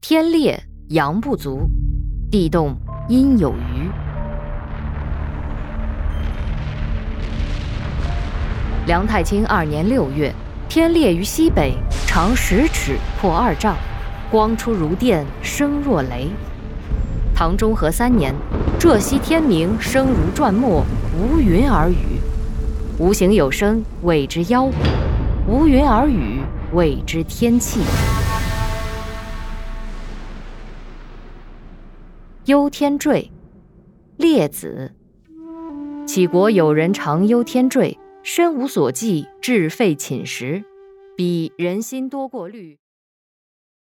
天裂，阳不足；地动，阴有余。梁太清2年6月，天裂于西北，长10尺，阔2丈，光出如电，声若雷。唐中和3年，浙西天明，声如转墨，无云而雨。无形有声，谓之妖鼓；无云而雨，谓之天气。忧天坠，列子。杞国有人常忧天坠，身无所寄，志废寝食，彼人心多过虑。